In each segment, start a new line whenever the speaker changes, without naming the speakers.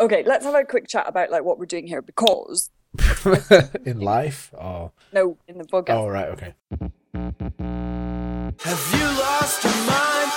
Okay, let's have a quick chat about like what we're doing here because
In life? Oh.
no, in the podcast.
Oh, right, okay.
Have you lost your mind?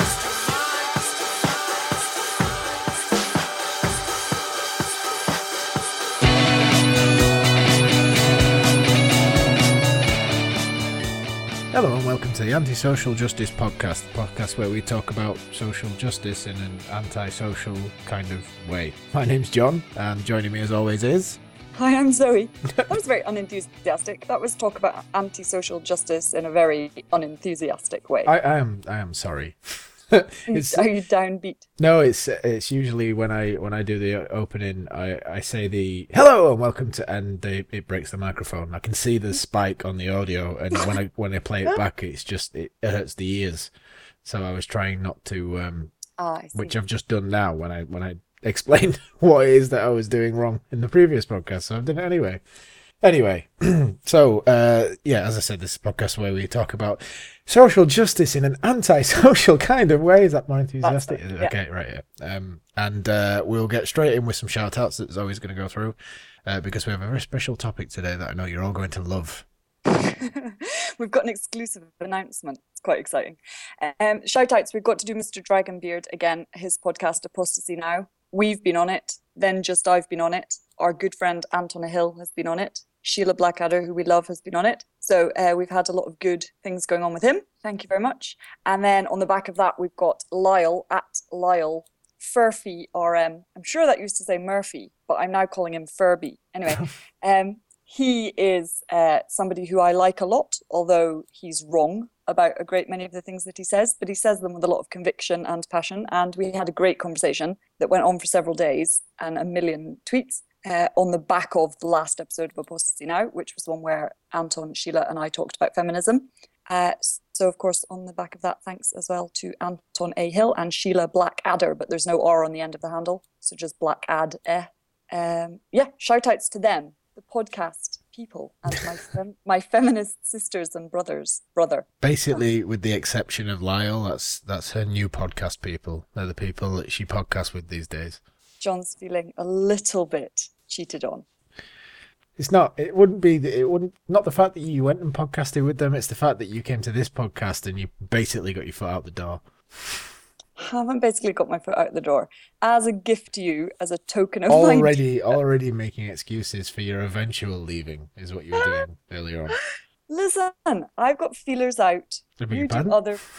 Hello and welcome to the Anti-Social Justice Podcast, the podcast where we talk about social justice in an anti-social kind of way. My name's John, and joining me as always is...
Hi, I'm Zoe. That was very unenthusiastic. That was talk about anti-social justice in a very unenthusiastic way.
I am sorry.
Are you downbeat?
No, it's usually when I do the opening, I say the hello and welcome to, and it breaks the microphone. I can see the spike on the audio, and when I play it back, it hurts the ears. So I was trying not to,
I see.
which I've just done now when I explained what it is that I was doing wrong in the previous podcast. So I've done it anyway. Anyway, so, as I said, this is a podcast where we talk about social justice in an anti-social kind of way. Is that more enthusiastic?
That's it, yeah.
Okay, right, yeah. And we'll get straight in with some shout-outs that Zoe's going to go through, because we have a very special topic today that I know you're all going to love.
We've got an exclusive announcement. It's quite exciting. Shout outs, we've got to do Mr. Dragonbeard again, his podcast Apostasy Now. We've been on it, then just I've been on it. Our good friend Anton Hill has been on it. Sheila Blackadder, who we love, has been on it. So we've had a lot of good things going on with him. Thank you very much. And then on the back of that, we've got Lyle at Lyle Furphy RM. I'm sure that used to say Murphy, but I'm now calling him Furby. Anyway, he is somebody who I like a lot, although he's wrong about a great many of the things that he says, but he says them with a lot of conviction and passion. And we had a great conversation that went on for several days and a million tweets on the back of the last episode of Apostasy Now, which was one where Anton, Sheila and I talked about feminism. So, of course, on the back of that, thanks as well to Anton A. Hill and Sheila Blackadder, but there's no R on the end of the handle, so just Blackad. Shout outs to them, the podcast people, and my feminist sisters and brother.
Basically, with the exception of Lyle, that's her new podcast people. They're the people that she podcasts with these days.
John's feeling a little bit cheated on.
Not the fact that you went and podcasted with them, it's the fact that you came to this podcast and you basically got your foot out the door.
Haven't basically got my foot out the door. As a gift to you, as a token of
already making excuses for your eventual leaving is what you were doing earlier on.
Listen, I've got feelers out. You do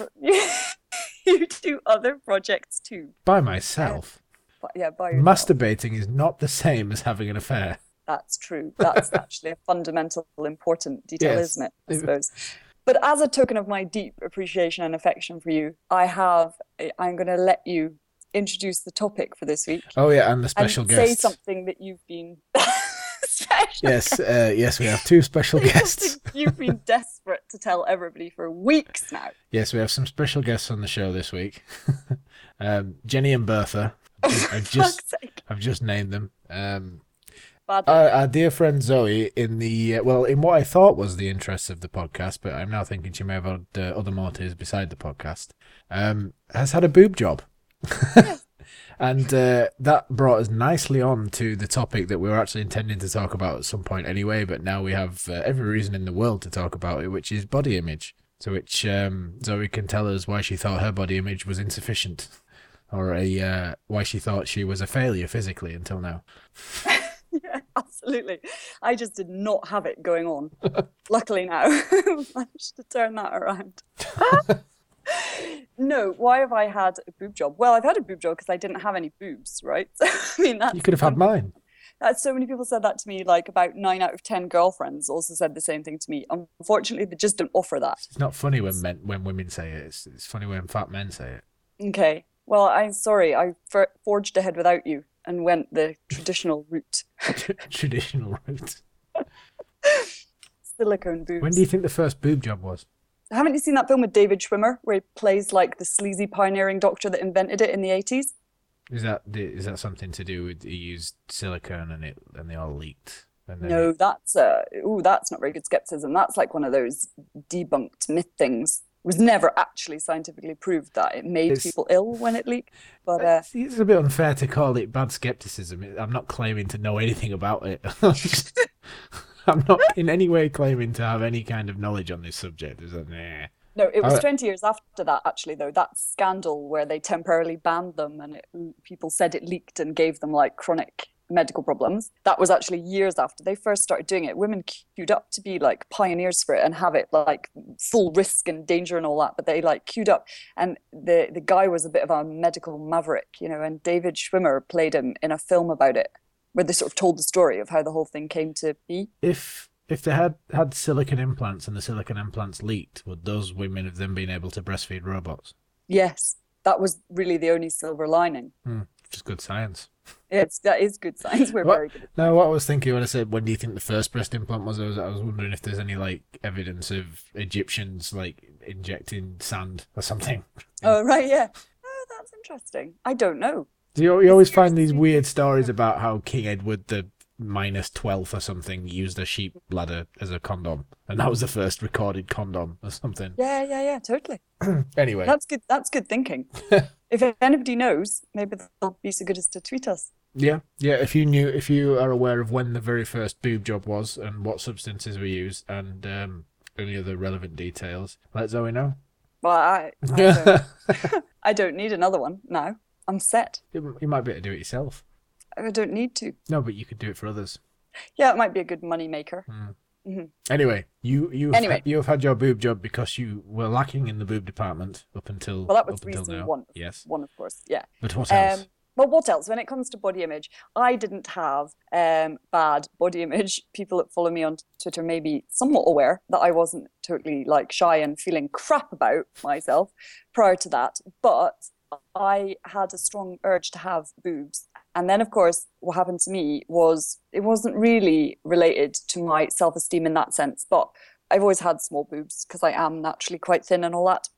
other projects too.
By myself.
By yourself.
Masturbating is not the same as having an affair.
That's true. That's actually a fundamental, important detail,
Yes.
isn't it? I suppose. But as a token of my deep appreciation and affection for you, I'm going to let you introduce the topic for this week.
Oh yeah, and the special
and
guests.
Say something that you've been special.
Yes, we have two special guests.
You've been desperate to tell everybody for weeks now.
Yes, we have some special guests on the show this week. Jenny and Bertha. I've just named them. Our dear friend Zoe, in what I thought was the interests of the podcast, but I'm now thinking she may have had other motives beside the podcast, has had a boob job. And that brought us nicely on to the topic that we were actually intending to talk about at some point anyway, but now we have every reason in the world to talk about it, which is body image. To which Zoe can tell us why she thought her body image was insufficient, or why she thought she was a failure physically until now.
Yeah, absolutely. I just did not have it going on. Luckily now, I've managed to turn that around. No, why have I had a boob job? Well, I've had a boob job because I didn't have any boobs, right? So, I mean,
you could have had mine.
So many people said that to me, like about 9 out of 10 girlfriends also said the same thing to me. Unfortunately, they just don't offer that.
It's not funny when women say it. It's funny when fat men say it.
Okay. Well, I'm sorry. I forged ahead without you and went the traditional route.
Traditional route.
Silicone boobs.
When do you think the first boob job was?
Haven't you seen that film with David Schwimmer where he plays like the sleazy pioneering doctor that invented it in the 80s?
Is that something to do with he used silicone and they all leaked?
No, that's not very good skepticism. That's like one of those debunked myth things. was never actually scientifically proved that it made people ill when it leaked. But
it's a bit unfair to call it bad skepticism. I'm not claiming to know anything about it. I'm not in any way claiming to have any kind of knowledge on this subject.
No, it was 20 years after that, actually, though, that scandal where they temporarily banned them and people said it leaked and gave them like chronic medical problems. That was actually years after they first started doing it. Women queued up to be like pioneers for it and have it like full risk and danger and all that, but they like queued up, and the guy was a bit of a medical maverick, and David Schwimmer played him in a film about it where they sort of told the story of how the whole thing came to be.
If they had silicone implants and the silicone implants leaked, would those women have then been able to breastfeed robots?
Yes, that was really the only silver lining.
Which is good science.
That is good science. We're very good at
that. Now, what I was thinking when I said, when do you think the first breast implant was, I was wondering if there's any like evidence of Egyptians like injecting sand or something.
Oh, right, yeah. Oh, that's interesting. I don't know.
You always find these weird stories about how King Edward the -12th or something used a sheep bladder as a condom, and that was the first recorded condom or something.
Yeah, totally.
Anyway,
that's good thinking. If anybody knows, maybe they'll be so good as to tweet us.
Yeah. If you are aware of when the very first boob job was and what substances were used and any other relevant details, let Zoe know.
Well, I don't need another one now. I'm set.
You might be able to do it yourself.
I don't need to.
No, but you could do it for others.
Yeah, it might be a good money maker.
Mm-hmm. Anyway, you have had your boob job because you were lacking in the boob department up until
that was reason one.
Yes,
one of course. Yeah.
But what else?
Well, what else? When it comes to body image, I didn't have bad body image. People that follow me on Twitter may be somewhat aware that I wasn't totally like shy and feeling crap about myself prior to that, but I had a strong urge to have boobs. And then, of course, what happened to me was it wasn't really related to my self-esteem in that sense, but I've always had small boobs because I am naturally quite thin and all that,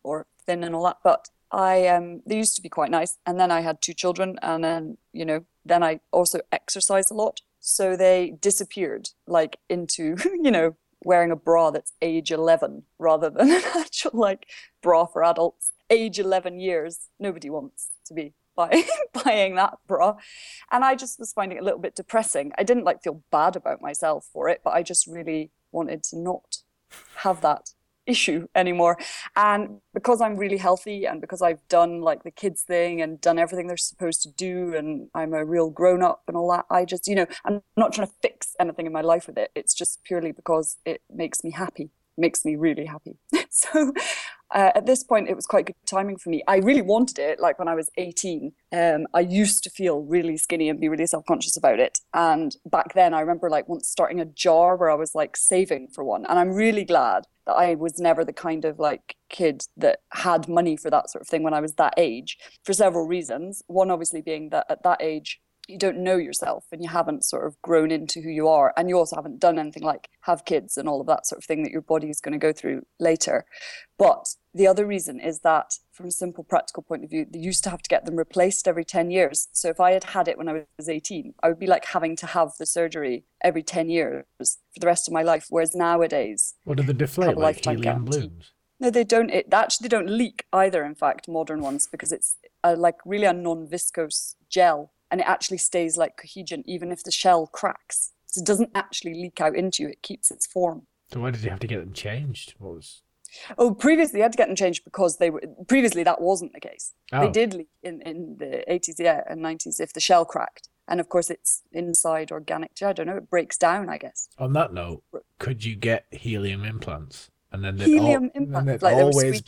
but they used to be quite nice. And then I had 2 children, and then, then I also exercised a lot. So they disappeared like into, wearing a bra that's age 11 rather than an actual like bra for adults. Age 11 years, nobody wants to be buying that bra. And I just was finding it a little bit depressing. I didn't like feel bad about myself for it, but I just really wanted to not have that issue anymore. And because I'm really healthy and because I've done like the kids thing and done everything they're supposed to do, and I'm a real grown up and all that, I just, I'm not trying to fix anything in my life with it. It's just purely because it makes me happy. Makes me really happy. So at this point, it was quite good timing for me. I really wanted it. Like when I was 18, I used to feel really skinny and be really self-conscious about it. And back then, I remember like once starting a jar where I was like saving for one. And I'm really glad that I was never the kind of like kid that had money for that sort of thing when I was that age, for several reasons. One, obviously, being that at that age, you don't know yourself and you haven't sort of grown into who you are, and you also haven't done anything like have kids and all of that sort of thing that your body is going to go through later. But the other reason is that from a simple practical point of view, they used to have to get them replaced every 10 years. So if I had it when I was 18, I would be like having to have the surgery every 10 years for the rest of my life, whereas nowadays,
what do they deflate, like helium balloons?
No, they don't. They don't leak either, in fact, modern ones, because it's like really a non-viscose gel. And it actually stays like cohesion, even if the shell cracks. So it doesn't actually leak out into you. It keeps its form.
So why did you have to get them changed?
Previously you had to get them changed because previously that wasn't the case.
Oh.
They did leak in the 80s, and 90s if the shell cracked. And of course it's inside organic. I don't know, it breaks down, I guess.
On that note, could you get helium implants? And then
they'd
always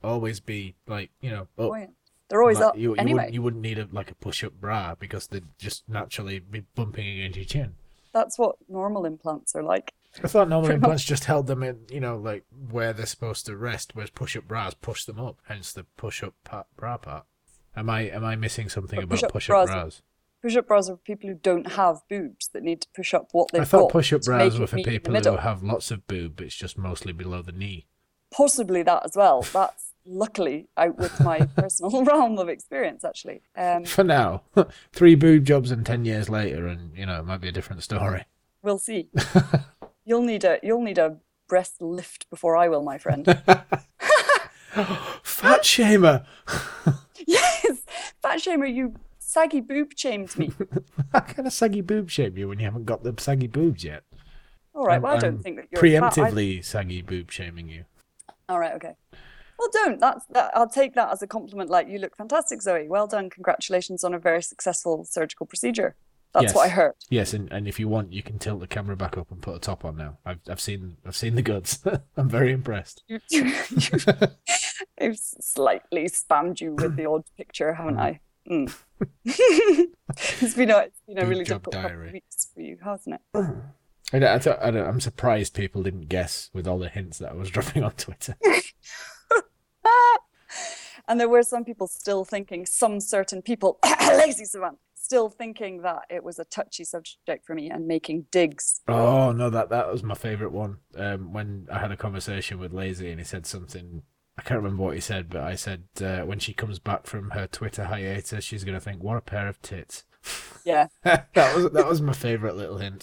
be like,
up. They're always up anyway.
You wouldn't need a push-up bra because they'd just naturally be bumping against your chin.
That's what normal implants are like.
I thought normal implants just held them in, like where they're supposed to rest, whereas push-up bras push them up, hence the push-up bra part. Am I missing something about push-up bras?
Push-up bras are for people who don't have boobs that need to push up what they've got.
I thought push-up bras were for people who have lots of boob, it's just mostly below the knee.
Possibly that as well. That's luckily out with my personal realm of experience, actually.
For now, 3 boob jobs and 10 years later, and it might be a different story.
We'll see. You'll need a breast lift before I will, my friend.
Fat shamer.
Yes, fat shamer, you saggy boob shamed me.
How can a saggy boob shame you when you haven't got the saggy boobs yet?
All right, well, I don't think that you're
preemptively saggy boob shaming you.
All right, okay. Well, don't. I'll take that as a compliment. Like, you look fantastic, Zoe. Well done. Congratulations on a very successful surgical procedure. That's what I heard.
Yes, and if you want, you can tilt the camera back up and put a top on now. I've seen the goods. I'm very impressed.
I've slightly spammed you with the odd picture, haven't I? Mm. It's been a really difficult couple of weeks for you, hasn't it?
I'm surprised people didn't guess with all the hints that I was dropping on Twitter.
And there were some people still thinking, some certain people, lazy Savannah, still thinking that it was a touchy subject for me and making digs.
Oh no, that was my favourite one. When I had a conversation with Lazy and he said something, I can't remember what he said, but I said when she comes back from her Twitter hiatus, she's gonna think, what a pair of tits.
Yeah.
that was my favourite little hint.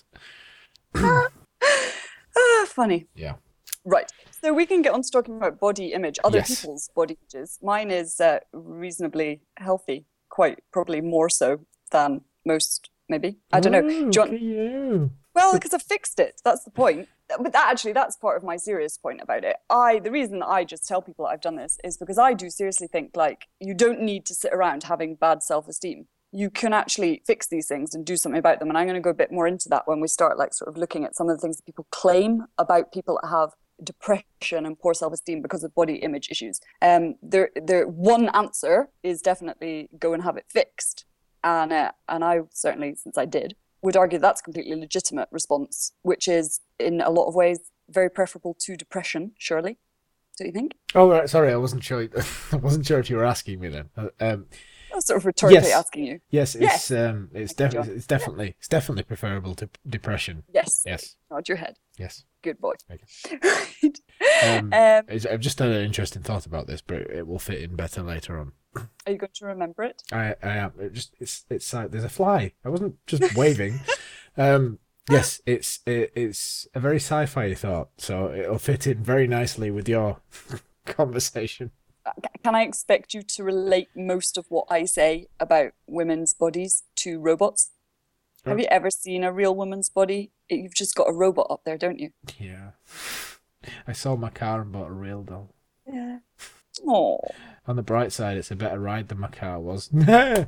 Funny.
Yeah.
Right. So we can get on to talking about body image, other people's body images. Mine is reasonably healthy, quite probably more so than most, maybe. I don't know.
Do you?
Well, because I fixed it. That's the point. But that's part of my serious point about it. The reason I just tell people I've done this is because I do seriously think, like, you don't need to sit around having bad self-esteem. You can actually fix these things and do something about them. And I'm going to go a bit more into that when we start, like, sort of looking at some of the things that people claim about people that have depression and poor self-esteem because of body image issues. There one answer is definitely go and have it fixed. And I certainly, since I did, would argue that's a completely legitimate response, which is in a lot of ways very preferable to depression, surely. Don't you think?
Oh, right. Sorry, I wasn't sure. I wasn't sure if you were asking me then.
I was sort of rhetorically asking you.
Yes, it's definitely preferable to depression.
Yes.
Yes.
Nod your head.
Yes.
Good boy.
Right. I've just had an interesting thought about this, but it will fit in better later on.
Are you going to remember it?
I am. It's like there's a fly. I wasn't just waving. Yes, it's a very sci-fi thought, so it'll fit in very nicely with your conversation.
Can I expect you to relate most of what I say about women's bodies to robots? Have you ever seen a real woman's body? You've just got a robot up there, don't you?
Yeah. I sold my car and bought a real doll.
Yeah. Oh.
On the bright side, it's a better ride than my car was. Anyway.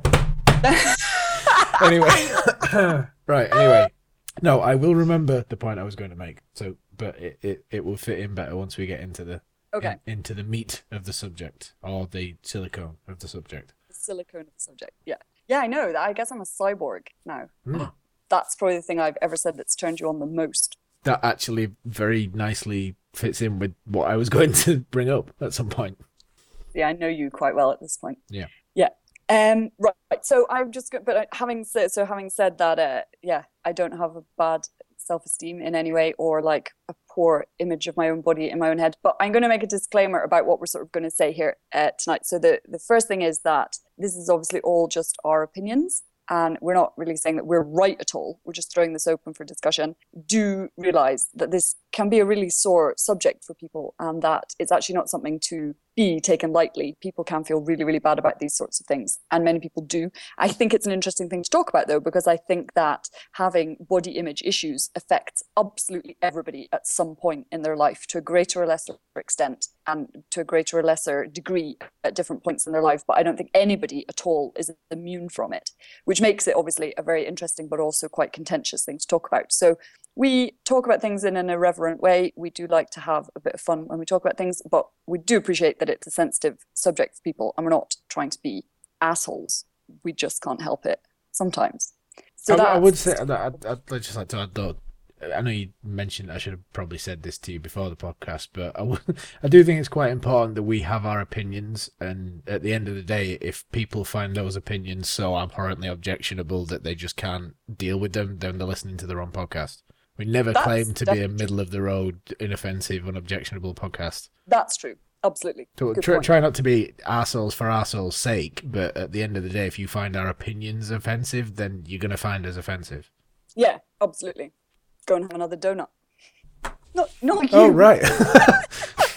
Right, anyway. No, I will remember the point I was going to make. But it will fit in better once we get into the into the meat of the subject, or the silicone of the subject.
The silicone of the subject, yeah. Yeah, I know. I guess I'm a cyborg now.
Mm.
That's probably the thing I've ever said that's turned you on the most.
That actually very nicely fits in with what I was going to bring up at some point.
Yeah, I know you quite well at this point.
Yeah.
Yeah. Right. So I'm just, but having said that, I don't have a bad self-esteem in any way or like a poor image of my own body in my own head. But I'm going to make a disclaimer about what we're sort of going to say here tonight. So the first thing is that this is obviously all just our opinions. And we're not really saying that we're right at all. We're just throwing this open for discussion. Do realize that this can be a really sore subject for people and that it's actually not something to be taken lightly. People can feel really, really bad about these sorts of things. And many people do. I think it's an interesting thing to talk about, though, because I think that having body image issues affects absolutely everybody at some point in their life to a greater or lesser extent and to a greater or lesser degree at different points in their life. But I don't think anybody at all is immune from it, which makes it obviously a very interesting but also quite contentious thing to talk about. So we talk about things in an irreverent way. We do like to have a bit of fun when we talk about things, but we do appreciate that it's a sensitive subject for people and we're not trying to be assholes. We just can't help it sometimes. So
I would say that I'd just like to add though, I know you mentioned, I should have probably said this to you before the podcast, but I do think it's quite important that we have our opinions, and at the end of the day, if people find those opinions so abhorrently objectionable that they just can't deal with them, then they're listening to the wrong podcast. We never claim to be a middle-of-the-road, inoffensive, unobjectionable podcast.
That's true. Absolutely.
So try not to be arseholes for arseholes' sake, but at the end of the day, if you find our opinions offensive, then you're going to find us offensive.
Yeah, absolutely. Go and have another donut. Not you.
Oh, right.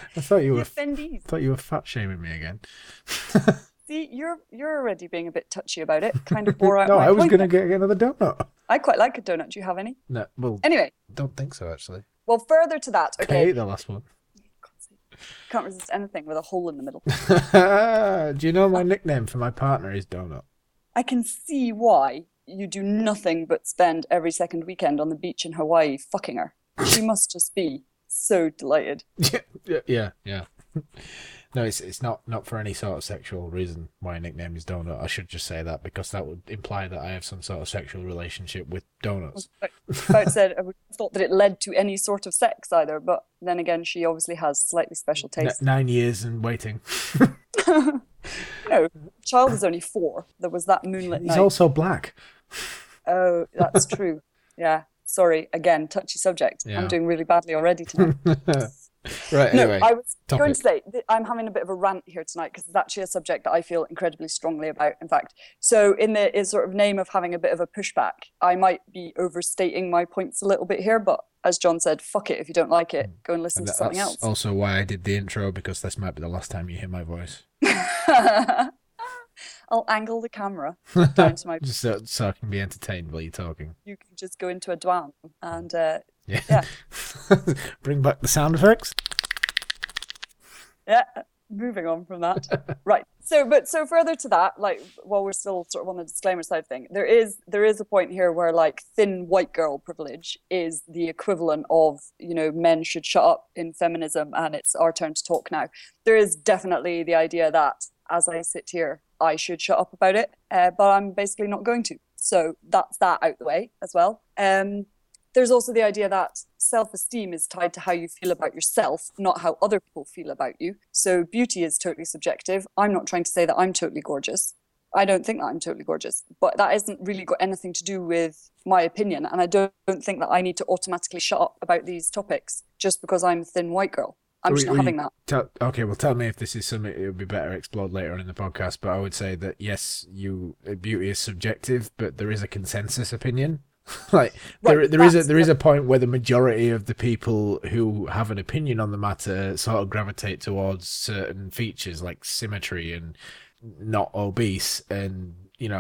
I thought you were
attendees.
Thought you were fat shaming me again.
See, you're already being a bit touchy about it. Kind of bore out.
No,
my
I was
point
going to
there.
get another donut.
I quite like a donut. Do you have any?
No, well,
Anyway,
don't think so actually.
well, further to that,
I
okay.
ate the last one.
Can't resist anything with a hole in the middle.
Do you know my nickname for my partner is Donut?
I can see why you do nothing but spend every second weekend on the beach in Hawaii fucking her. She must just be so delighted.
Yeah. No, it's not for any sort of sexual reason. My nickname is Donut. I should just say that because that would imply that I have some sort of sexual relationship with donuts.
I would have thought that it led to any sort of sex either, but then again, she obviously has slightly special taste.
9 years and waiting.
No, child is only 4. There was that moonlit night.
He's also black.
Oh, that's true. Yeah. Sorry, again, touchy subject.
Yeah.
I'm doing really badly already tonight.
Right, anyway.
No, I was
topic.
going to say that I'm having a bit of a rant here tonight because it's actually a subject that I feel incredibly strongly about, in fact. So in the sort of name of having a bit of a pushback, I might be overstating my points a little bit here, but as John said, fuck it. If you don't like it, go and listen to something else.
That's also why I did the intro, because this might be the last time you hear my voice.
I'll angle the camera down to my...
Just so I can be entertained while you're talking.
You can just go into a douane and...
Yeah. Bring back the sound effects.
Yeah, moving on from that. Right. So further to that, like, while we're still sort of on the disclaimer side of thing, there is a point here where like thin white girl privilege is the equivalent of, men should shut up in feminism and it's our turn to talk now. There is definitely the idea that as I sit here, I should shut up about it, but I'm basically not going to. So that's that out the way as well. There's also the idea that self-esteem is tied to how you feel about yourself, not how other people feel about you. So beauty is totally subjective. I'm not trying to say that I'm totally gorgeous. I don't think that I'm totally gorgeous, but that hasn't really got anything to do with my opinion. And I don't think that I need to automatically shut up about these topics just because I'm a thin white girl. I'm just not having that.
Okay, well, tell me if this is something it would be better explored later on in the podcast. But I would say that yes, beauty is subjective, but there is a consensus opinion. Like right, there is a point where the majority of the people who have an opinion on the matter sort of gravitate towards certain features like symmetry and not obese and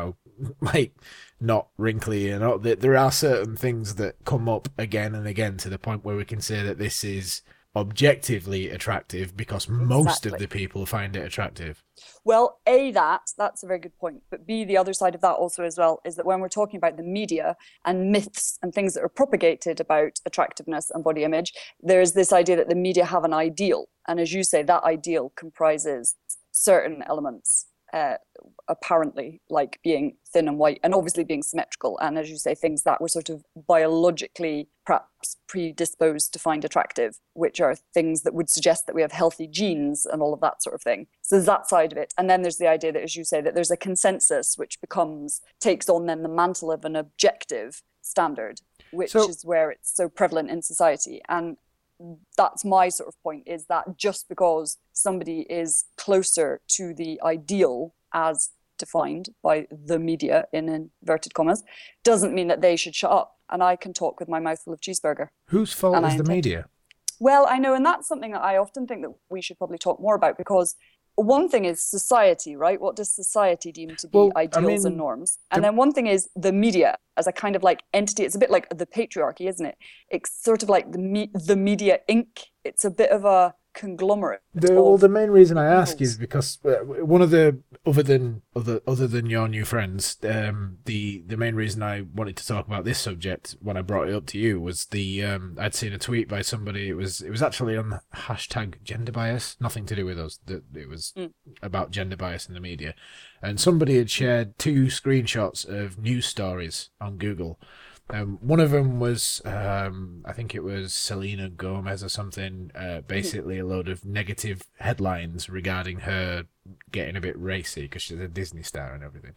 like not wrinkly, and there are certain things that come up again and again to the point where we can say that this is objectively attractive because most of the people find it attractive.
Well, A, that's a very good point. But B, the other side of that also as well is that when we're talking about the media and myths and things that are propagated about attractiveness and body image, there's this idea that the media have an ideal. And as you say, that ideal comprises certain elements, apparently, like being thin and white and obviously being symmetrical. And as you say, things that we're sort of biologically perhaps predisposed to find attractive, which are things that would suggest that we have healthy genes and all of that sort of thing. So there's that side of it. And then there's the idea that, as you say, that there's a consensus which takes on then the mantle of an objective standard, which is where it's so prevalent in society. And that's my sort of point, is that just because somebody is closer to the ideal as defined by the media in inverted commas doesn't mean that they should shut up and I can talk with my mouth full of cheeseburger.
Whose fault is the media?
Well, I know, and that's something that I often think that we should probably talk more about, because one thing is society, right? What does society deem to be ideals and norms? And then one thing is the media as a kind of like entity. It's a bit like the patriarchy, isn't it? It's sort of like the Media Inc. It's a bit of a conglomerate.
The main reason I ask is because one of the other than your new friends, the main reason I wanted to talk about this subject when I brought it up to you was I'd seen a tweet by somebody. It was actually on the hashtag gender bias, nothing to do with us. It was about gender bias in the media, and somebody had shared 2 screenshots of news stories on Google. One of them was, I think it was Selena Gomez or something, basically a load of negative headlines regarding her getting a bit racy because she's a Disney star and everything.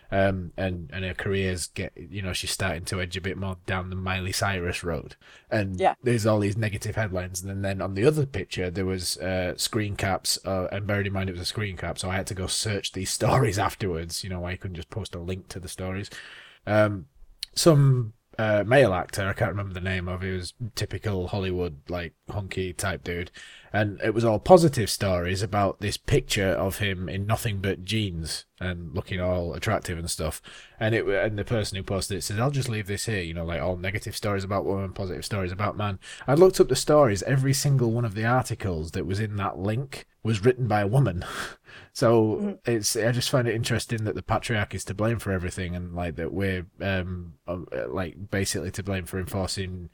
And her career's she's starting to edge a bit more down the Miley Cyrus road. And there's all these negative headlines. And then on the other picture, there was screen caps, and bearing in mind it was a screen cap, so I had to go search these stories afterwards, why you couldn't just post a link to the stories. Some male actor. I can't remember the name of. He was typical Hollywood, like, hunky type dude. And it was all positive stories about this picture of him in nothing but jeans and looking all attractive and stuff. And the person who posted it says, I'll just leave this here, you know, like all negative stories about women, positive stories about man. I looked up the stories. Every single one of the articles that was in that link was written by a woman. So I just find it interesting that the patriarchy is to blame for everything, and like that we're like basically to blame for enforcing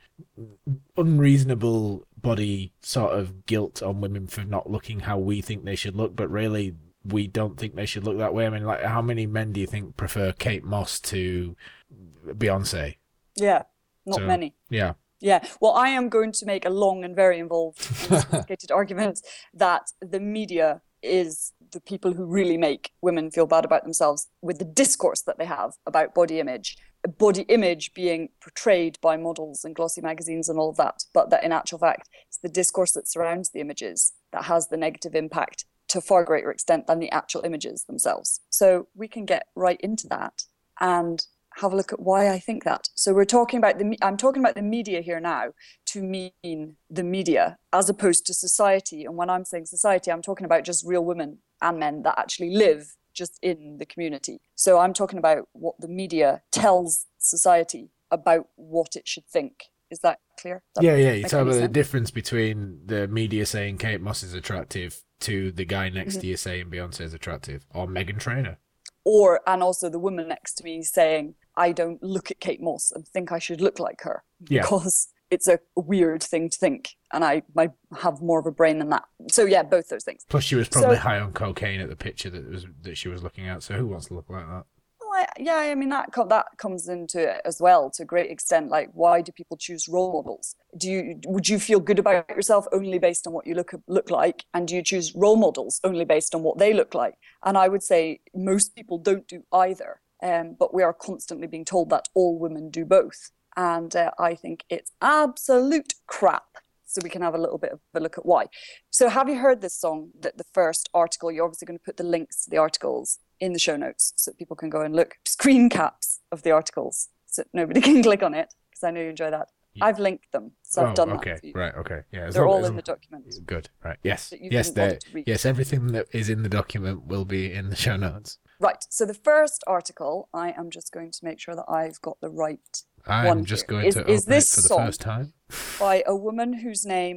unreasonable body sort of guilt on women for not looking how we think they should look, but really we don't think they should look that way. I mean, like, how many men do you think prefer Kate Moss to Beyonce?
Yeah, not many.
Yeah.
Yeah, well, I am going to make a long and very involved and sophisticated argument that the media is the people who really make women feel bad about themselves with the discourse that they have about body image being portrayed by models and glossy magazines and all of that, but that in actual fact, it's the discourse that surrounds the images that has the negative impact to a far greater extent than the actual images themselves. So we can get right into that and have a look at why I think that. So I'm talking about the media here now to mean the media as opposed to society. And when I'm saying society, I'm talking about just real women and men that actually live just in the community. So I'm talking about what the media tells society about what it should think. Is that clear?
Yeah. You talk about the difference between the media saying Kate Moss is attractive to the guy next to you saying Beyonce is attractive, or Meghan Trainor.
And also the woman next to me saying, I don't look at Kate Moss and think I should look like her, because it's a weird thing to think, and I have more of a brain than that. So yeah, both those things.
Plus she was probably high on cocaine at the picture that she was looking at, so who wants to look like that?
Well, I mean, that comes into it as well to a great extent. Like, why do people choose role models? Would you feel good about yourself only based on what you look like? And do you choose role models only based on what they look like? And I would say most people don't do either. But we are constantly being told that all women do both. And I think it's absolute crap. So we can have a little bit of a look at why. So have you heard this song, that the first article? You're obviously going to put the links to the articles in the show notes so people can go and look, screen caps of the articles so nobody can click on it, because I know you enjoy that. Yeah. I've linked them, so I've done that.
Okay, right, okay. Yeah,
they're all in the document.
Good, right, yes. Yes, everything that is in the document will be in the show notes.
Right, so the first article, I am just going to make sure that I've got the right one.
I'm just going to open it for the first time.
By a woman whose name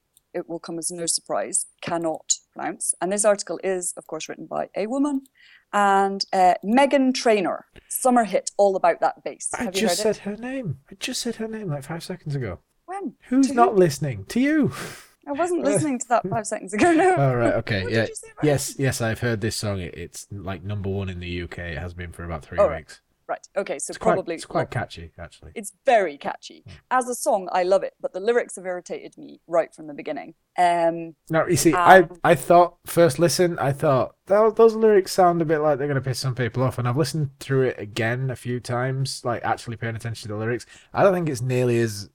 it will come as no surprise, cannot pronounce. And this article is, of course, written by a woman. And Meghan Trainor, summer hit all about that bass.
I just said her name like 5 seconds ago.
When?
Who's not listening? To you.
I wasn't listening to that 5 seconds ago. No.
Oh, right. Okay. Yeah. Yes. I've heard this song. It's like #1 in the UK. It has been for about 3 weeks.
Right. Okay. So
it's quite catchy, actually.
It's very catchy. As a song, I love it, but the lyrics have irritated me right from the beginning.
No, you see, I thought first listen, I thought those lyrics sound a bit like they're going to piss some people off, and I've listened through it again a few times, like actually paying attention to the lyrics. I don't think it's nearly as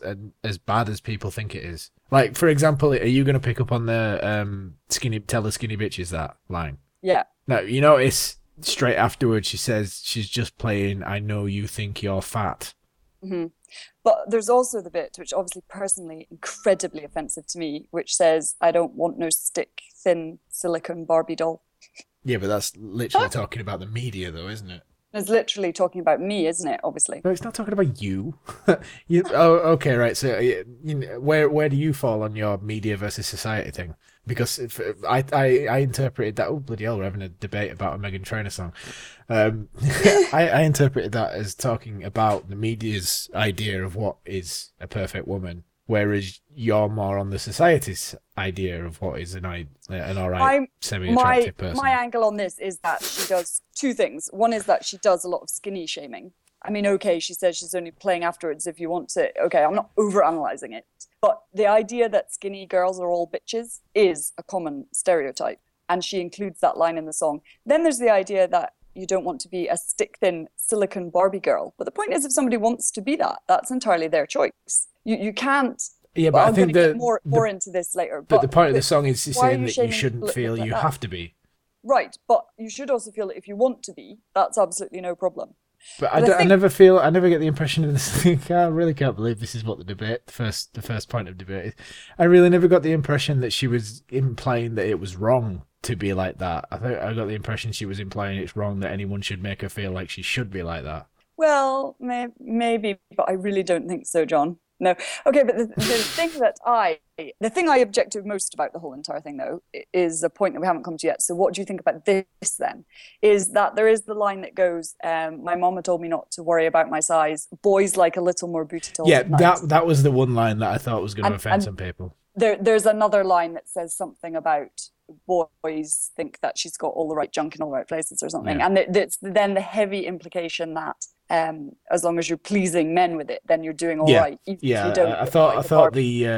bad as people think it is. Like, for example, are you going to pick up on the tell the skinny bitches that line?
Yeah.
No, you notice straight afterwards she says she's just playing I know you think you're fat.
Mm-hmm. But there's also the bit which obviously personally incredibly offensive to me, which says I don't want no stick thin silicone Barbie doll.
Yeah, but that's literally talking about the media though, isn't it?
It's literally talking about me, isn't it? Obviously.
No, it's not talking about you. Okay, right. So, where do you fall on your media versus society thing? Because I interpreted that. Oh bloody hell, we're having a debate about a Meghan Trainor song. I interpreted that as talking about the media's idea of what is a perfect woman, whereas you're more on the society's idea of what is an alright semi-attractive person.
My angle on this is that she does two things. One is that she does a lot of skinny shaming. I mean, okay, she says she's only playing afterwards if you want to. Okay, I'm not over-analysing it. But the idea that skinny girls are all bitches is a common stereotype. And she includes that line in the song. Then there's the idea that you don't want to be a stick-thin silicone Barbie girl. But the point is, if somebody wants to be that, that's entirely their choice. You can't.
Yeah, but I think
get more into this later.
But the point of the song is saying that you shouldn't feel you have to be.
Right, but you should also feel that if you want to be, that's absolutely no problem.
But I never get the impression of this thing. I really can't believe this is what the first point of debate is. I really never got the impression that she was implying that it was wrong to be like that. I got the impression she was implying it's wrong that anyone should make her feel like she should be like that.
Well, maybe, but I really don't think so, John. No. Okay, but the thing I object to most about the whole entire thing, though, is a point that we haven't come to yet. So what do you think about this, then? Is that there is the line that goes, my mama told me not to worry about my size. Boys like a little more booty told.
Yeah, that was the one line that I thought was going to offend some people.
There's another line that says something about boys think that she's got all the right junk in all the right places or something. Yeah. And it's then the heavy implication that as long as you're pleasing men with it, then you're doing all right.
Yeah, I thought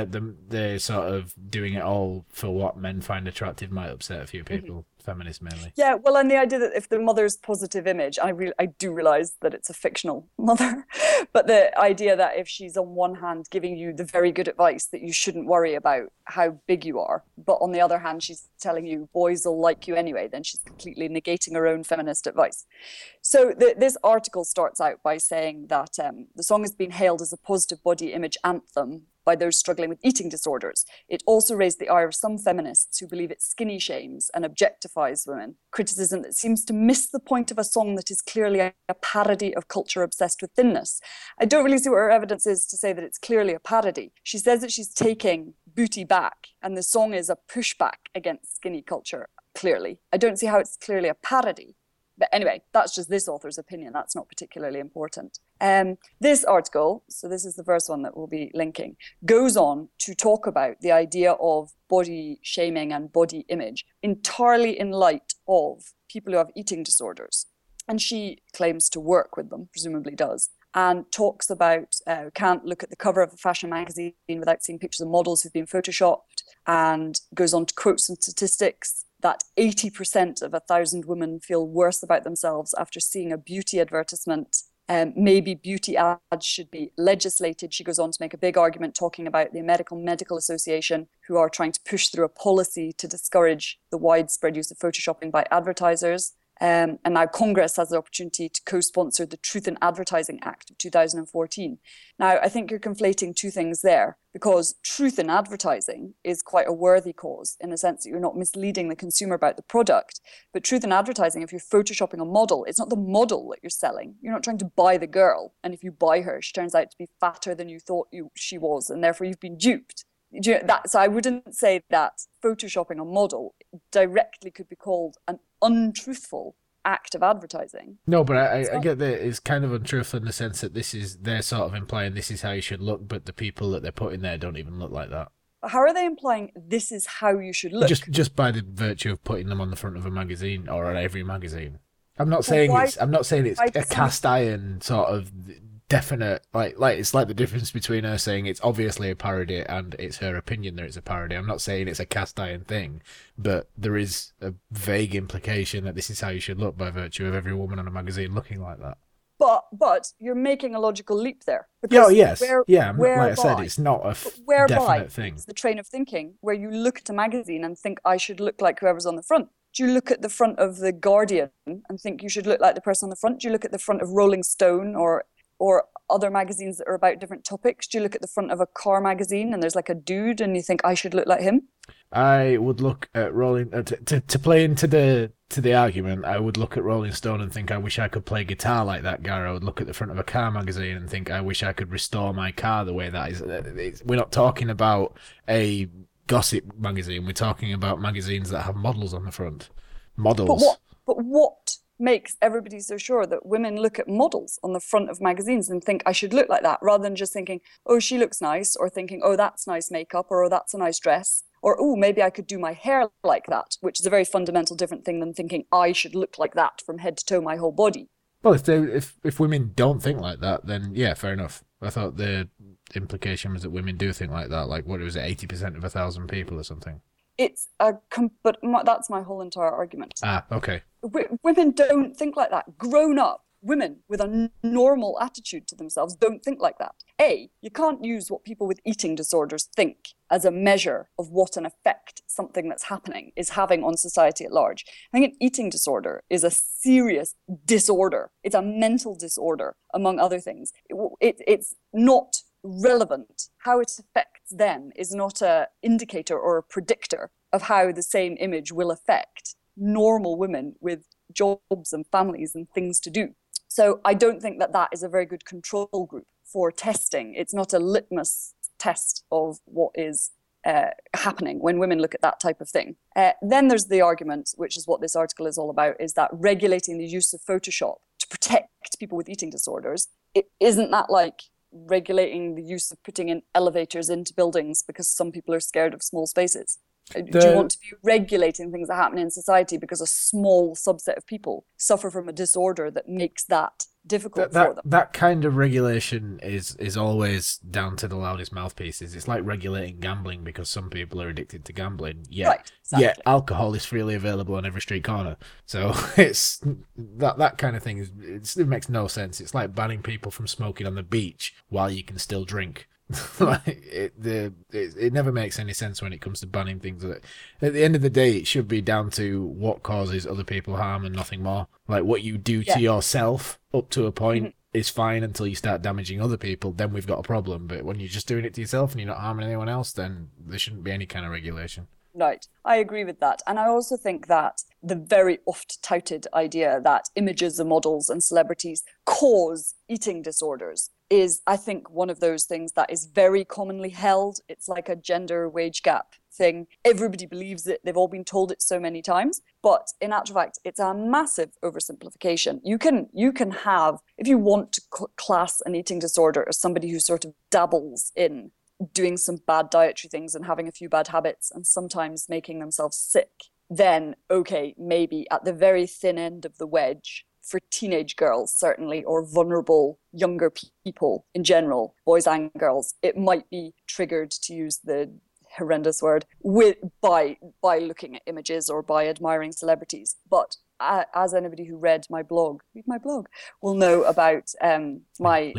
the sort of doing it all for what men find attractive might upset a few people. Feminists mainly.
Yeah, well, and the idea that if the mother's positive image, I do realise that it's a fictional mother, but the idea that if she's on one hand giving you the very good advice that you shouldn't worry about how big you are, but on the other hand she's telling you boys will like you anyway, then she's completely negating her own feminist advice. So this article starts out by saying that the song has been hailed as a positive body image anthem by those struggling with eating disorders. It also raised the ire of some feminists who believe it skinny shames and objectifies women, criticism that seems to miss the point of a song that is clearly a parody of culture obsessed with thinness. I don't really see what her evidence is to say that it's clearly a parody. She says that she's taking booty back, and the song is a pushback against skinny culture, clearly. I don't see how it's clearly a parody. But anyway, that's just this author's opinion. That's not particularly important. This article, so this is the first one that we'll be linking, goes on to talk about the idea of body shaming and body image entirely in light of people who have eating disorders. And she claims to work with them, presumably does, and talks about can't look at the cover of a fashion magazine without seeing pictures of models who've been photoshopped, and goes on to quote some statistics that 80% of 1,000 women feel worse about themselves after seeing a beauty advertisement. Maybe beauty ads should be legislated. She goes on to make a big argument talking about the American Medical Association, who are trying to push through a policy to discourage the widespread use of photoshopping by advertisers. And now Congress has the opportunity to co-sponsor the Truth in Advertising Act of 2014. Now, I think you're conflating two things there, because truth in advertising is quite a worthy cause in the sense that you're not misleading the consumer about the product. But truth in advertising, if you're photoshopping a model, it's not the model that you're selling. You're not trying to buy the girl. And if you buy her, she turns out to be fatter than you thought she was, and therefore you've been duped. So I wouldn't say that photoshopping a model directly could be called an untruthful act of advertising.
No, but I get that it's kind of untruthful in the sense that they're sort of implying this is how you should look, but the people that they're putting there don't even look like that.
How are they implying this is how you should look?
Just by the virtue of putting them on the front of a magazine or on every magazine. I'm not saying it's a cast iron sort of definite, like it's like the difference between her saying it's obviously a parody and it's her opinion that it's a parody. I'm not saying it's a cast iron thing, but there is a vague implication that this is how you should look by virtue of every woman on a magazine looking like that.
But you're making a logical leap there.
Oh, yes. Like I said, it's not a definite thing.
It's the train of thinking where you look at a magazine and think, I should look like whoever's on the front. Do you look at the front of The Guardian and think you should look like the person on the front? Do you look at the front of Rolling Stone or other magazines that are about different topics? Do you look at the front of a car magazine and there's like a dude and you think I should look like him?
I would look at Rolling to play into the argument. I would look at Rolling Stone and think I wish I could play guitar like that guy. I would look at the front of a car magazine and think I wish I could restore my car the way that is. We're not talking about a gossip magazine. We're talking about magazines that have models on the front. Models.
But what makes everybody so sure that women look at models on the front of magazines and think I should look like that, rather than just thinking, oh, she looks nice, or thinking, oh, that's nice makeup, or oh, that's a nice dress, or oh, maybe I could do my hair like that, which is a very fundamental different thing than thinking I should look like that from head to toe, my whole body.
Well, if women don't think like that, then yeah, fair enough. I thought the implication was that women do think like that. Like, what was it, 80% of 1,000 people or something?
But that's my whole entire argument.
Okay.
Women don't think like that. Grown up women with a normal attitude to themselves don't think like that. You can't use what people with eating disorders think as a measure of what an effect something that's happening is having on society at large. I think an eating disorder is a serious disorder. It's a mental disorder, among other things. It's not relevant. How it affects them is not an indicator or a predictor of how the same image will affect normal women with jobs and families and things to do. So I don't think that that is a very good control group for testing. It's not a litmus test of what is happening when women look at that type of thing. Then there's the argument, which is what this article is all about, is that regulating the use of Photoshop to protect people with eating disorders, isn't that like regulating the use of putting in elevators into buildings because some people are scared of small spaces? Do you want to be regulating things that happen in society because a small subset of people suffer from a disorder that makes that difficult for them?
That kind of regulation is always down to the loudest mouthpieces. It's like regulating gambling because some people are addicted to gambling. Yeah,
right, exactly.
Yeah, alcohol is freely available on every street corner. So it's that kind of thing. It makes no sense. It's like banning people from smoking on the beach while you can still drink. It never makes any sense when it comes to banning things. At the end of the day, it should be down to what causes other people harm and nothing more. Like what you do to yourself up to a point is fine until you start damaging other people. Then we've got a problem. But when you're just doing it to yourself and you're not harming anyone else, then there shouldn't be any kind of regulation.
Right. I agree with that. And I also think that the very oft touted idea that images of models and celebrities cause eating disorders is, I think, one of those things that is very commonly held. It's like a gender wage gap thing. Everybody believes it. They've all been told it so many times. But in actual fact, it's a massive oversimplification. You can have, if you want to class an eating disorder as somebody who sort of dabbles in doing some bad dietary things and having a few bad habits and sometimes making themselves sick, then okay, maybe at the very thin end of the wedge, for teenage girls certainly, or vulnerable younger people in general, boys and girls, it might be triggered, to use the horrendous word, by looking at images or by admiring celebrities. But as anybody who read my blog will know about my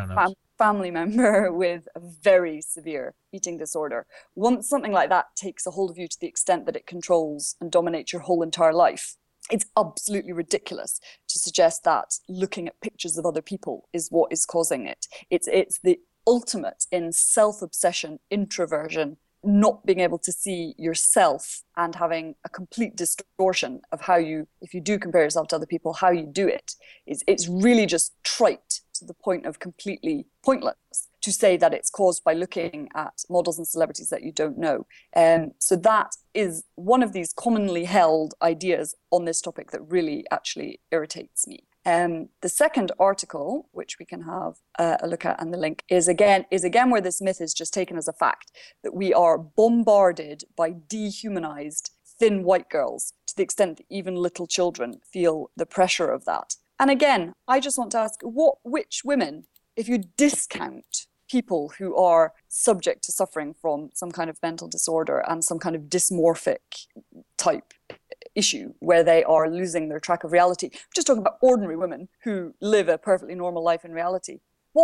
family member with a very severe eating disorder. Once something like that takes a hold of you to the extent that it controls and dominates your whole entire life, it's absolutely ridiculous to suggest that looking at pictures of other people is what is causing it. It's the ultimate in self-obsession, introversion, not being able to see yourself and having a complete distortion of how you, if you do compare yourself to other people, how you do it. It's really just trite to the point of completely pointless to say that it's caused by looking at models and celebrities that you don't know. So that is one of these commonly held ideas on this topic that really actually irritates me. The second article, which we can have a look at, and the link is again where this myth is just taken as a fact, that we are bombarded by dehumanized thin white girls to the extent that even little children feel the pressure of that. And again, I just want to ask, which women, if you discount people who are subject to suffering from some kind of mental disorder and some kind of dysmorphic type issue where they are losing their track of reality, I'm just talking about ordinary women who live a perfectly normal life in reality,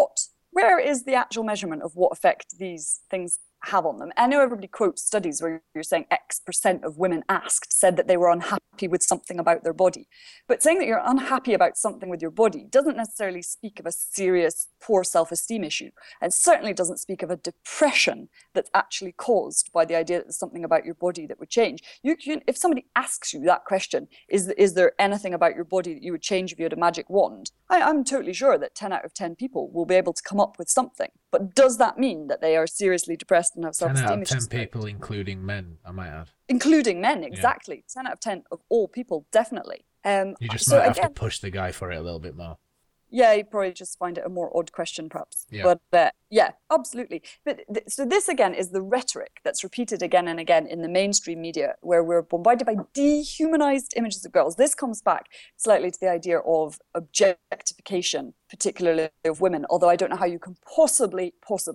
where is the actual measurement of what effect these things have on them? I know everybody quotes studies where you're saying X% of women asked said that they were unhappy with something about their body. But saying that you're unhappy about something with your body doesn't necessarily speak of a serious poor self-esteem issue, and certainly doesn't speak of a depression that's actually caused by the idea that there's something about your body that would change. If somebody asks you that question, is there anything about your body that you would change if you had a magic wand? I'm totally sure that 10 out of 10 people will be able to come up with something. But does that mean that they are seriously depressed and have self-esteem issues? 10
out of 10 people, including men, I might add.
Including men, exactly. Yeah. 10 out of 10 of all people, definitely.
You just might have to push the guy for it a little bit more.
Yeah, you probably just find it a more odd question, perhaps.
Yeah.
But yeah, absolutely. But so this, again, is the rhetoric that's repeated again and again in the mainstream media, where we're bombarded by dehumanized images of girls. This comes back slightly to the idea of objectification, particularly of women, although I don't know how you can possibly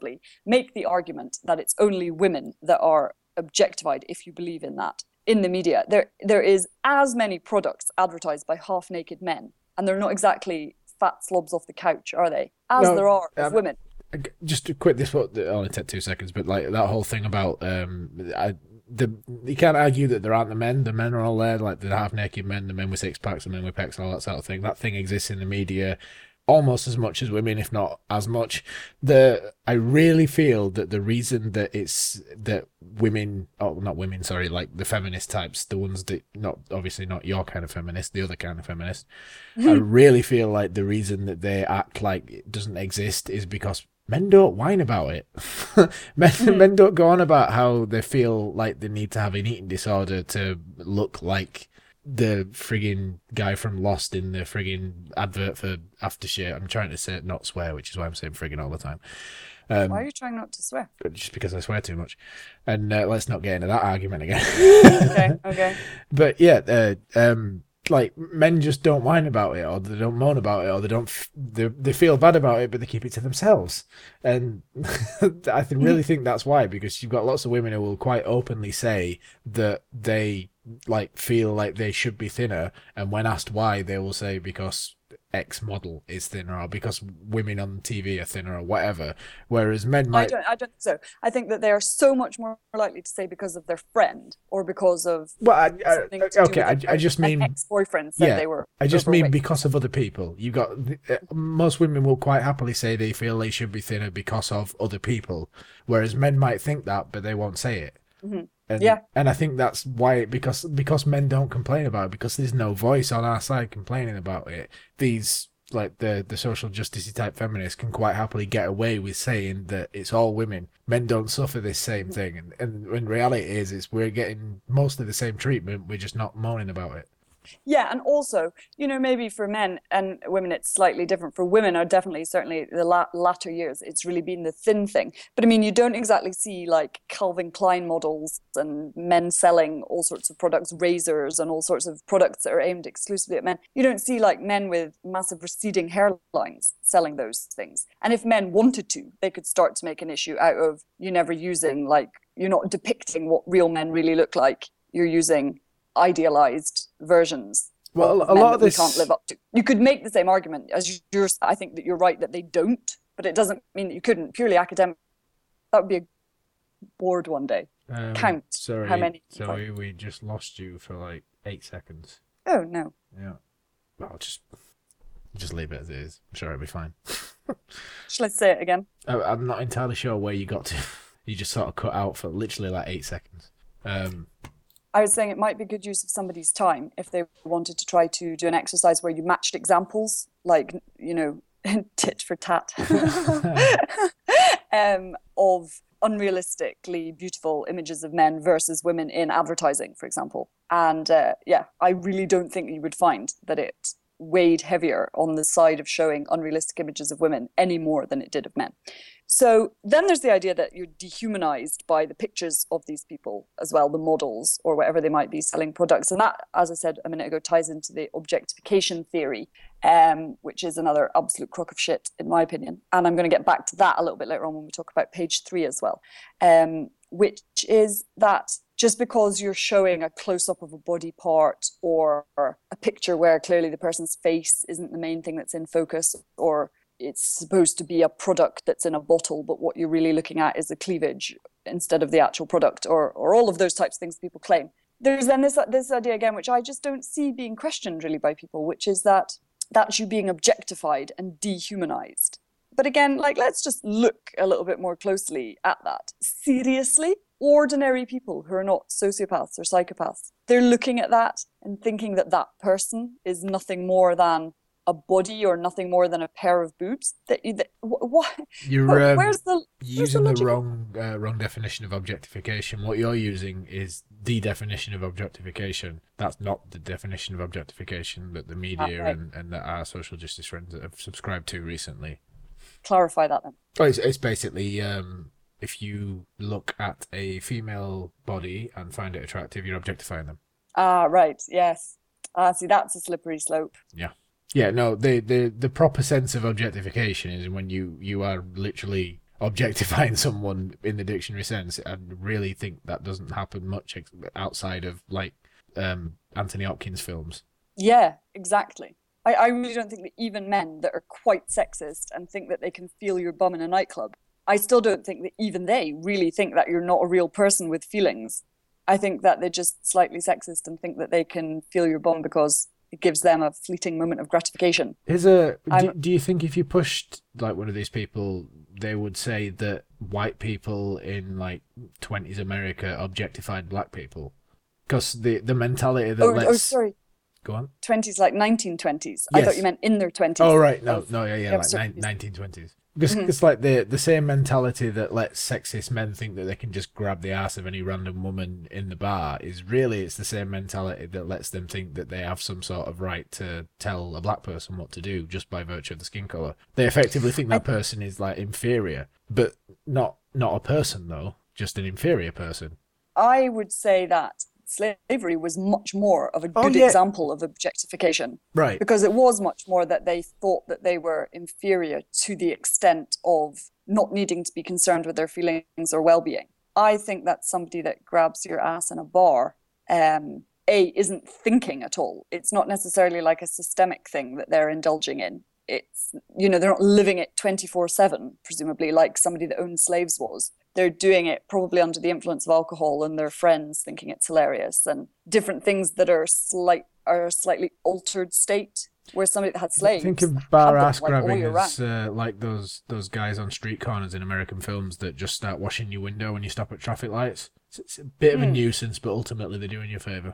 make the argument that it's only women that are objectified if you believe in that. In the media, there is as many products advertised by half-naked men, and they're not exactly fat slobs off the couch, are they? As
No,
there are of women.
Just to quit this, what only take 2 seconds, but like that whole thing about you can't argue that there aren't the men. The men are all there, like the half-naked men, the men with six packs, the men with pecs, and all that sort of thing. That thing exists in the media almost as much as women, if not as much. I really feel that the reason that it's that women, not women, sorry, like the feminist types, the ones that obviously not your kind of feminist, the other kind of feminist, I really feel like the reason that they act like it doesn't exist is because men don't whine about it. Men don't go on about how they feel like they need to have an eating disorder to look like the frigging guy from Lost in the frigging advert for aftershave. I'm trying to say not swear, which is why I'm saying frigging all the time.
Why are you trying not to swear?
Just because I swear too much. And let's not get into that argument again.
Okay.
But yeah, like men just don't whine about it, or they don't moan about it, or they feel bad about it, but they keep it to themselves. And I really think that's why, because you've got lots of women who will quite openly say that they like feel like they should be thinner, and when asked why, they will say because X model is thinner, or because women on TV are thinner, or whatever. Whereas men might.
I don't think so. I think that they are so much more likely to say because of their friend, or because of.
Well, I just mean
ex-boyfriend said they were.
I just mean because of other people. You got most women will quite happily say they feel they should be thinner because of other people, whereas men might think that, but they won't say it.
Mm-hmm.
And I think that's why, because men don't complain about it, because there's no voice on our side complaining about it. These, like the social justice type feminists, can quite happily get away with saying that it's all women. Men don't suffer this same thing, and in reality is we're getting mostly the same treatment. We're just not moaning about it.
Yeah, and also, maybe for men and women, it's slightly different. For women, are certainly the latter years, it's really been the thin thing. But I mean, you don't exactly see like Calvin Klein models and men selling all sorts of products, razors and all sorts of products that are aimed exclusively at men. You don't see like men with massive receding hairlines selling those things. And if men wanted to, they could start to make an issue out of you never using, like, you're not depicting what real men really look like. You're using idealized versions.
Well, a lot of this
we can't live up to. You could make the same argument as yours. I think that you're right that they don't, but it doesn't mean that you couldn't. Purely academic, that would be a board one day. Count how many.
Sorry, we just lost you for like 8 seconds.
Oh no.
Yeah. Well, just leave it as it is. I'm sure it'll be fine.
Shall I say it again?
I'm not entirely sure where you got to. You just sort of cut out for literally like 8 seconds.
I was saying it might be good use of somebody's time if they wanted to try to do an exercise where you matched examples, like, tit for tat, of unrealistically beautiful images of men versus women in advertising, for example. And I really don't think you would find that it weighed heavier on the side of showing unrealistic images of women any more than it did of men. So then there's the idea that you're dehumanized by the pictures of these people as well, the models or whatever they might be selling products. And that, as I said a minute ago, ties into the objectification theory, which is another absolute crock of shit, in my opinion. And I'm going to get back to that a little bit later on when we talk about page 3 as well, which is that just because you're showing a close-up of a body part or a picture where clearly the person's face isn't the main thing that's in focus, or it's supposed to be a product that's in a bottle, but what you're really looking at is the cleavage instead of the actual product, or all of those types of things people claim. There's then this idea again, which I just don't see being questioned really by people, which is that that's you being objectified and dehumanized. But again, like, let's just look a little bit more closely at that. Seriously, ordinary people who are not sociopaths or psychopaths, they're looking at that and thinking that that person is nothing more than a body or nothing more than a pair of boobs.
You're using the wrong definition of objectification. What you're using is the definition of objectification. That's not the definition of objectification that the media and that our social justice friends have subscribed to recently.
Clarify that then.
Oh, it's basically if you look at a female body and find it attractive, you're objectifying them.
Ah, right. Yes. See, that's a slippery slope.
Yeah. Yeah, no, the proper sense of objectification is when you are literally objectifying someone in the dictionary sense. I really think that doesn't happen much outside of, like, Anthony Hopkins films.
Yeah, exactly. I really don't think that even men that are quite sexist and think that they can feel your bum in a nightclub, I still don't think that even they really think that you're not a real person with feelings. I think that they're just slightly sexist and think that they can feel your bum because it gives them a fleeting moment of gratification.
Do you think if you pushed like one of these people, they would say that white people in like 20s America objectified black people? Because the mentality that
Oh, sorry.
Go on.
20s, like 1920s. Yes. I thought you meant in their 20s.
Oh, right. No, yeah, like 1920s. Because it's like the same mentality that lets sexist men think that they can just grab the ass of any random woman in the bar it's the same mentality that lets them think that they have some sort of right to tell a black person what to do just by virtue of the skin colour. They effectively think that person is like inferior, but not a person though, just an inferior person.
I would say that slavery was much more of a good example of objectification.
Right.
Because it was much more that they thought that they were inferior to the extent of not needing to be concerned with their feelings or well-being. I think that somebody that grabs your ass in a bar, isn't thinking at all. It's not necessarily like a systemic thing that they're indulging in. It's, they're not living it 24/7, presumably, like somebody that owned slaves was. They're doing it probably under the influence of alcohol and their friends thinking it's hilarious and different things that are a slightly altered state where somebody that had slaves.
I think of bar ass grabbing as like those guys on street corners in American films that just start washing your window when you stop at traffic lights. It's a bit of a nuisance, but ultimately they're doing you a favour.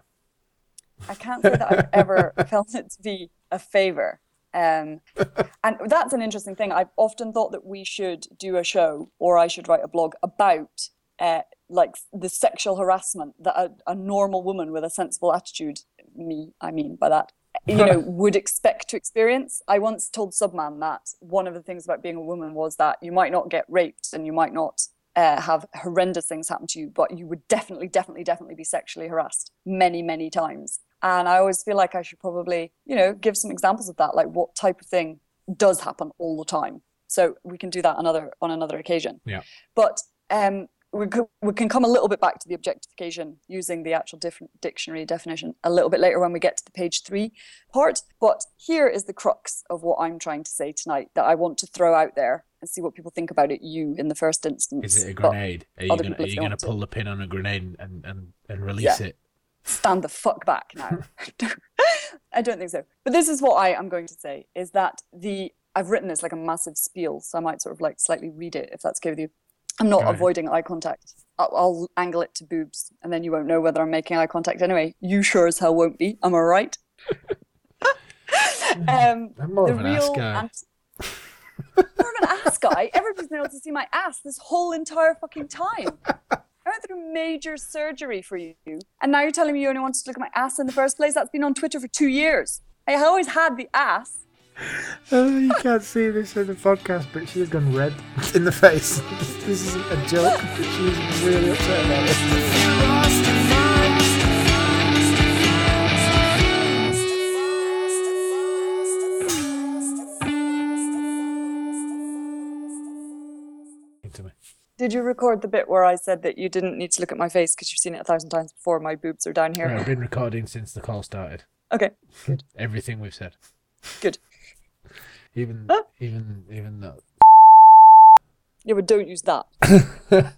I can't say that I've ever felt it to be a favour. And that's an interesting thing. I've often thought that we should do a show, or I should write a blog about like the sexual harassment that a normal woman with a sensible attitude, I mean by that, would expect to experience. I once told Subman that one of the things about being a woman was that you might not get raped and you might not have horrendous things happen to you, but you would definitely be sexually harassed many, many times. And I always feel like I should probably, give some examples of that, like what type of thing does happen all the time. So we can do that on another occasion.
Yeah.
But we can come a little bit back to the objectification using the actual dictionary definition a little bit later when we get to the page 3 part. But here is the crux of what I'm trying to say tonight that I want to throw out there and see what people think about it, in the first instance.
Is it a grenade? Are you going to pull the pin on a grenade and release it?
Stand the fuck back now. I don't think so. But this is what I am going to say, is that I've written this like a massive spiel, so I might sort of like slightly read it if that's okay with you. I'm not avoiding eye contact. I'll angle it to boobs and then you won't know whether I'm making eye contact anyway. You sure as hell won't be. Am I right?
I'm more of an ass guy.
More of an ass guy? Everybody's been able to see my ass this whole entire fucking time. I went through major surgery for you, and now you're telling me you only wanted to look at my ass in the first place? That's been on Twitter for 2 years. I always had the ass.
Oh, you can't see this in the podcast, but she's gone red in the face. This isn't a joke, but she's really upset about it.
Did you record the bit where I said that you didn't need to look at my face because you've seen it 1,000 times before? My boobs are down here.
Right, I've been recording since the call started.
Okay, good.
Everything we've said.
Good.
Even though.
Yeah, but don't use that.